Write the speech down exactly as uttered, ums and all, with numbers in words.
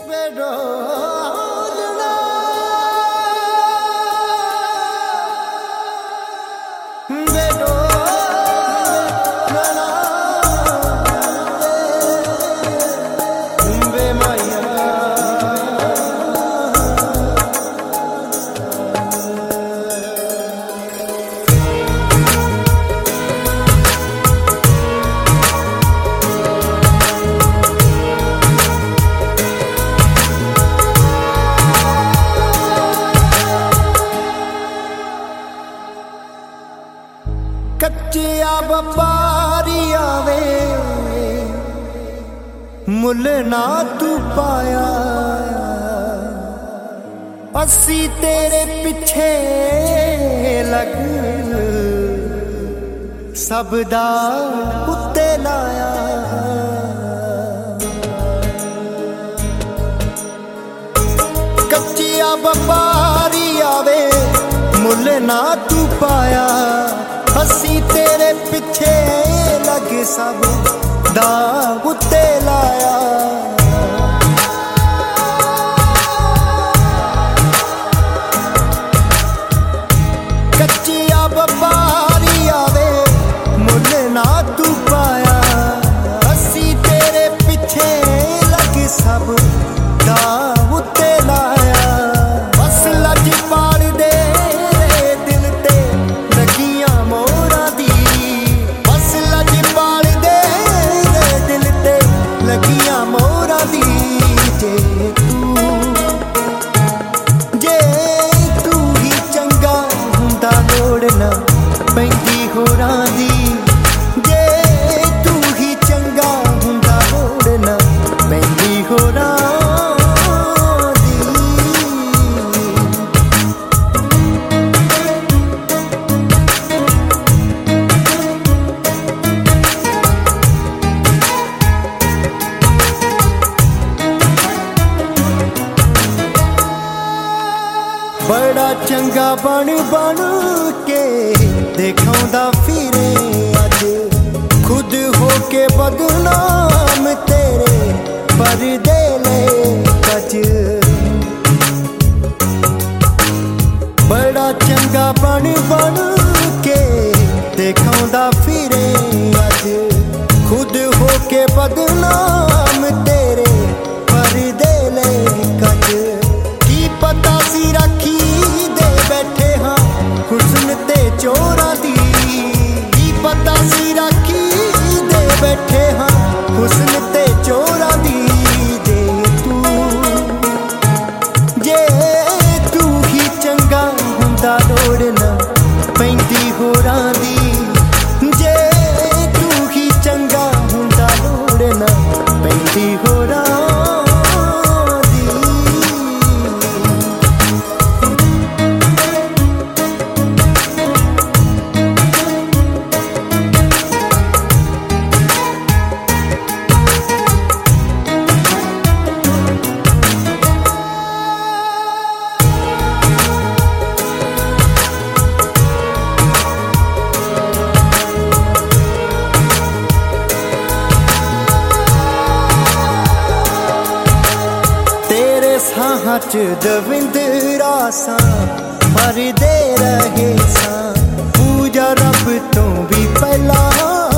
बेडोलना बेडोलना बे माया कच्चिया व्यापारी आवे मुल ना तू पाया असी तेरे पिछे लग सबदा उत्ते लाया कच्चिया व्यापारी आवे मुल ना तू पाया असी तेरे पिछे लगे सब दा उत्ते लाया कच्चिया व्यापारी आवे मुल ना तू पाया असी तेरे पिछे लगे सब दा उत्ते लाया बस लज पाल दे दिल ते लगियां मोरा दी बस लज पाल दे दिल ते लगियां मोरा दी जे तू जे तू ही चंगा हुंदा लोड़ ना पैंदी होरां दी जे तू ही चंगा हुंदा लोड़ ना पैंदी होरां बड़ा चंगा बन बन के दिखाउंदा फिरे अज खुद होके बदनाम तेरे परदे ले कच बड़ा चंगा बन बन के दिखाउंदा फिरे अज खुद होके बदनाम तेरे परदे ले कच की पता सी राखी दे बैठे हाँ हुस्न ते चोरा दी की पता सी राखी दे बैठे हाँ हुस्न ते चोरा दी जे तू जे तू ही चंगा हुंदा लोड़ ना पैंदी होरां दी जे तू ही चंगा हुंदा लोड़ ना पैंदी होरां साहां च दविंदरा सा मरदे रहे सा पूजा रब तो भी पहला